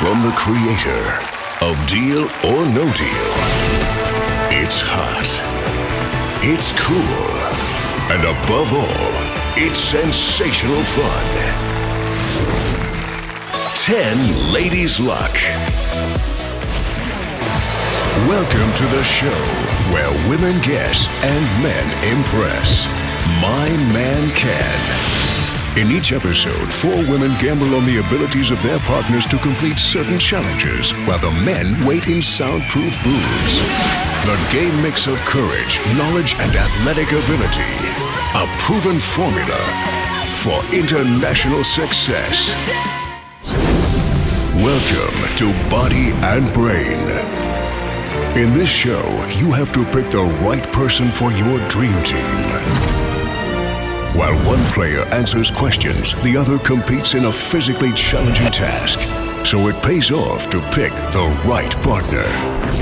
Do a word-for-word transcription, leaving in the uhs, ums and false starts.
From the creator of Deal or No Deal, it's hot, it's cool, and above all, it's sensational fun. ten Ladies Luck. Welcome to the show where women guess and men impress. My Man Can. In each episode, four women gamble on the abilities of their partners to complete certain challenges, while the men wait in soundproof booths. The game mix of courage, knowledge, and athletic ability. A proven formula for international success. Welcome to Body and Brain. In this show, you have to pick the right person for your dream team. While one player answers questions, the other competes in a physically challenging task. So it pays off to pick the right partner.